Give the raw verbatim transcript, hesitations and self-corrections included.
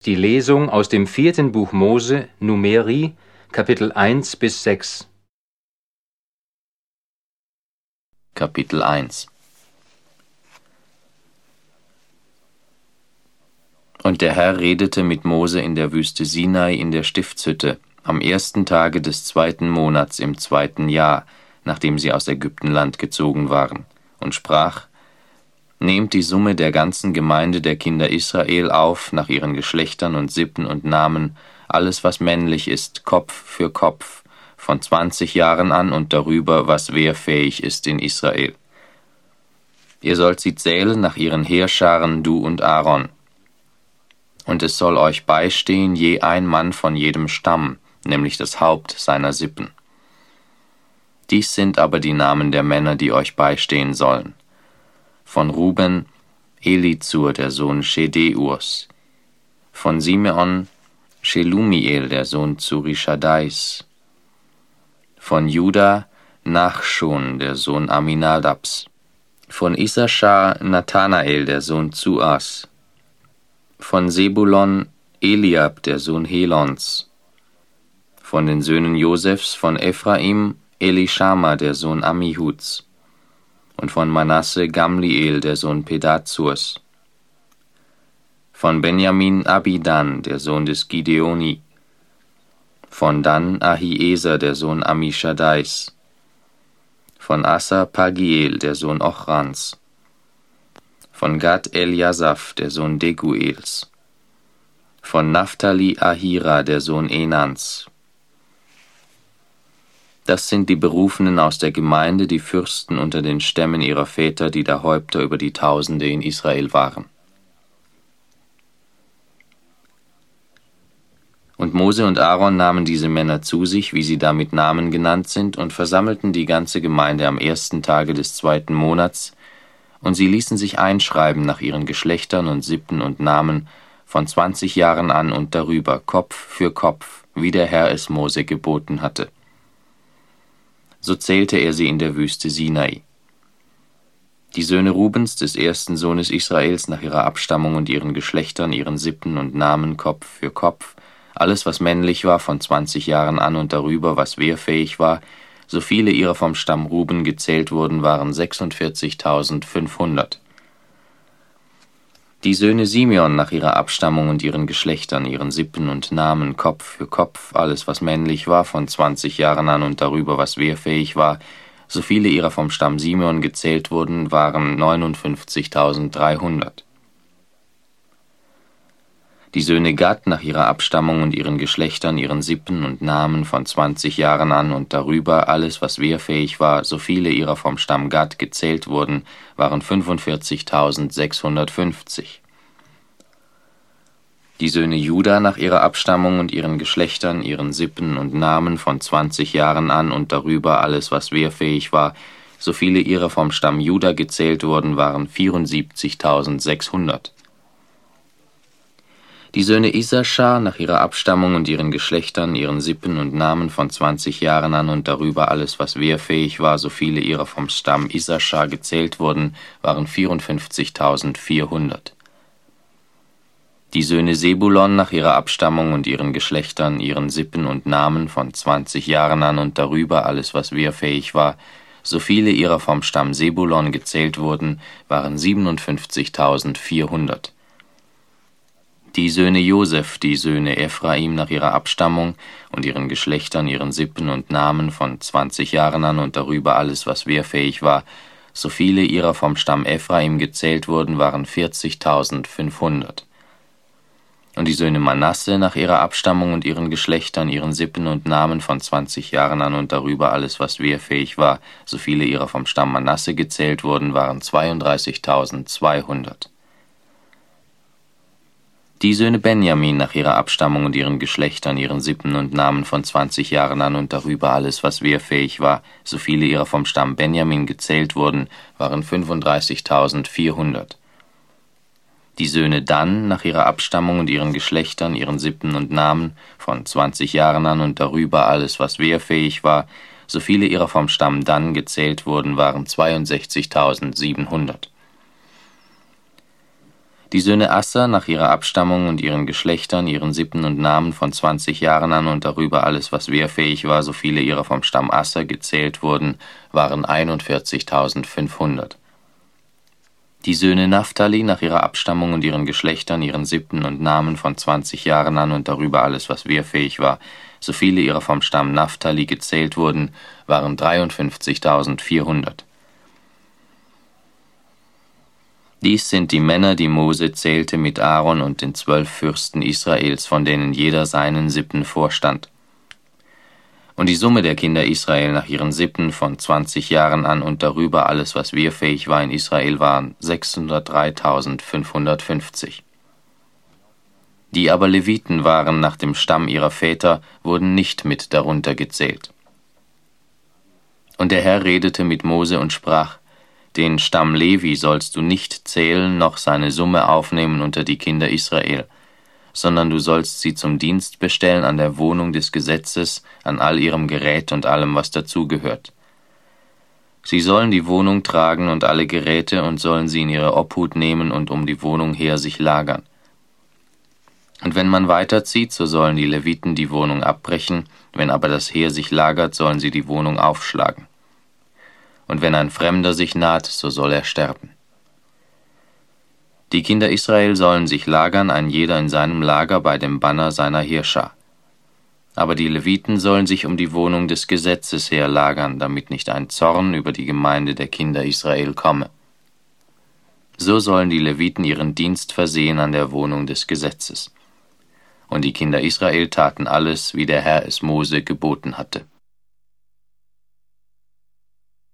Die Lesung aus dem vierten Buch Mose, Numeri, Kapitel eins bis sechs. Kapitel eins. Und der Herr redete mit Mose in der Wüste Sinai in der Stiftshütte, am ersten Tage des zweiten Monats im zweiten Jahr, nachdem sie aus Ägyptenland gezogen waren, und sprach: Nehmt die Summe der ganzen Gemeinde der Kinder Israel auf, nach ihren Geschlechtern und Sippen und Namen, alles was männlich ist, Kopf für Kopf, von zwanzig Jahren an und darüber, was wehrfähig ist in Israel. Ihr sollt sie zählen nach ihren Heerscharen, du und Aaron. Und es soll euch beistehen je ein Mann von jedem Stamm, nämlich das Haupt seiner Sippen. Dies sind aber die Namen der Männer, die euch beistehen sollen. Von Ruben, Elizur, der Sohn Schedeurs. Von Simeon, Shelumiel, der Sohn Zurishadais. Von Juda, Nachschon, der Sohn Aminadabs. Von Issachar, Nathanael, der Sohn Zuas. Von Sebulon, Eliab, der Sohn Helons. Von den Söhnen Josefs, von Ephraim, Elishama, der Sohn Ammihuds. Und von Manasse, Gamliel, der Sohn Pedazurs. Von Benjamin, Abidan, der Sohn des Gideoni. Von Dan, Ahieser, der Sohn Ammischaddais. Von Asser, Pagiel, der Sohn Ochrans. Von Gad, Eliasaph, der Sohn Deguels. Von Naphtali, Ahira, der Sohn Enans. Das sind die Berufenen aus der Gemeinde, die Fürsten unter den Stämmen ihrer Väter, die der Häupter über die Tausende in Israel waren. Und Mose und Aaron nahmen diese Männer zu sich, wie sie da mit Namen genannt sind, und versammelten die ganze Gemeinde am ersten Tage des zweiten Monats, und sie ließen sich einschreiben nach ihren Geschlechtern und Sippen und Namen von zwanzig Jahren an und darüber, Kopf für Kopf, wie der Herr es Mose geboten hatte. So zählte er sie in der Wüste Sinai. Die Söhne Rubens, des ersten Sohnes Israels, nach ihrer Abstammung und ihren Geschlechtern, ihren Sippen und Namen, Kopf für Kopf, alles was männlich war, von zwanzig Jahren an und darüber, was wehrfähig war, so viele ihrer vom Stamm Ruben gezählt wurden, waren sechsundvierzigtausendfünfhundert. Die Söhne Simeon nach ihrer Abstammung und ihren Geschlechtern, ihren Sippen und Namen, Kopf für Kopf, alles was männlich war, von zwanzig Jahren an und darüber, was wehrfähig war, so viele ihrer vom Stamm Simeon gezählt wurden, waren neunundfünfzigtausenddreihundert. Die Söhne Gad nach ihrer Abstammung und ihren Geschlechtern, ihren Sippen und Namen, von zwanzig Jahren an und darüber, alles was wehrfähig war, so viele ihrer vom Stamm Gad gezählt wurden, waren fünfundvierzigtausendsechshundertfünfzig. Die Söhne Juda nach ihrer Abstammung und ihren Geschlechtern, ihren Sippen und Namen, von zwanzig Jahren an und darüber, alles was wehrfähig war, so viele ihrer vom Stamm Juda gezählt wurden, waren vierundsiebzigtausendsechshundert. Die Söhne Issachar nach ihrer Abstammung und ihren Geschlechtern, ihren Sippen und Namen, von zwanzig Jahren an und darüber, alles was wehrfähig war, so viele ihrer vom Stamm Issachar gezählt wurden, waren vierundfünfzigtausendvierhundert. Die Söhne Sebulon nach ihrer Abstammung und ihren Geschlechtern, ihren Sippen und Namen, von zwanzig Jahren an und darüber, alles was wehrfähig war, so viele ihrer vom Stamm Sebulon gezählt wurden, waren siebenundfünfzigtausendvierhundert. Die Söhne Joseph, die Söhne Ephraim nach ihrer Abstammung und ihren Geschlechtern, ihren Sippen und Namen, von zwanzig Jahren an und darüber, alles was wehrfähig war, so viele ihrer vom Stamm Ephraim gezählt wurden, waren vierzigtausendfünfhundert. Und die Söhne Manasse nach ihrer Abstammung und ihren Geschlechtern, ihren Sippen und Namen, von zwanzig Jahren an und darüber, alles was wehrfähig war, so viele ihrer vom Stamm Manasse gezählt wurden, waren zweiunddreißigtausendzweihundert. Die Söhne Benjamin nach ihrer Abstammung und ihren Geschlechtern, ihren Sippen und Namen, von zwanzig Jahren an und darüber, alles was wehrfähig war, so viele ihrer vom Stamm Benjamin gezählt wurden, waren fünfunddreißigtausendvierhundert. Die Söhne Dan nach ihrer Abstammung und ihren Geschlechtern, ihren Sippen und Namen, von zwanzig Jahren an und darüber, alles was wehrfähig war, so viele ihrer vom Stamm Dan gezählt wurden, waren zweiundsechzigtausendsiebenhundert. Die Söhne Asser nach ihrer Abstammung und ihren Geschlechtern, ihren Sippen und Namen von zwanzig Jahren an und darüber alles, was wehrfähig war, so viele ihrer vom Stamm Asser gezählt wurden, waren einundvierzigtausendfünfhundert. Die Söhne Naphtali nach ihrer Abstammung und ihren Geschlechtern, ihren Sippen und Namen von zwanzig Jahren an und darüber alles, was wehrfähig war, so viele ihrer vom Stamm Naphtali gezählt wurden, waren dreiundfünfzigtausendvierhundert. Dies sind die Männer, die Mose zählte mit Aaron und den zwölf Fürsten Israels, von denen jeder seinen Sippen vorstand. Und die Summe der Kinder Israel nach ihren Sippen von zwanzig Jahren an und darüber alles, was wehrfähig war in Israel, waren sechshundertdreitausendfünfhundertfünfzig. Die aber Leviten waren nach dem Stamm ihrer Väter, wurden nicht mit darunter gezählt. Und der Herr redete mit Mose und sprach: Den Stamm Levi sollst du nicht zählen, noch seine Summe aufnehmen unter die Kinder Israel, sondern du sollst sie zum Dienst bestellen an der Wohnung des Gesetzes, an all ihrem Gerät und allem, was dazugehört. Sie sollen die Wohnung tragen und alle Geräte und sollen sie in ihre Obhut nehmen und um die Wohnung her sich lagern. Und wenn man weiterzieht, so sollen die Leviten die Wohnung abbrechen, wenn aber das Heer sich lagert, sollen sie die Wohnung aufschlagen. Und wenn ein Fremder sich naht, so soll er sterben. Die Kinder Israel sollen sich lagern, ein jeder in seinem Lager bei dem Banner seiner Heerschar. Aber die Leviten sollen sich um die Wohnung des Gesetzes her lagern, damit nicht ein Zorn über die Gemeinde der Kinder Israel komme. So sollen die Leviten ihren Dienst versehen an der Wohnung des Gesetzes. Und die Kinder Israel taten alles, wie der Herr es Mose geboten hatte.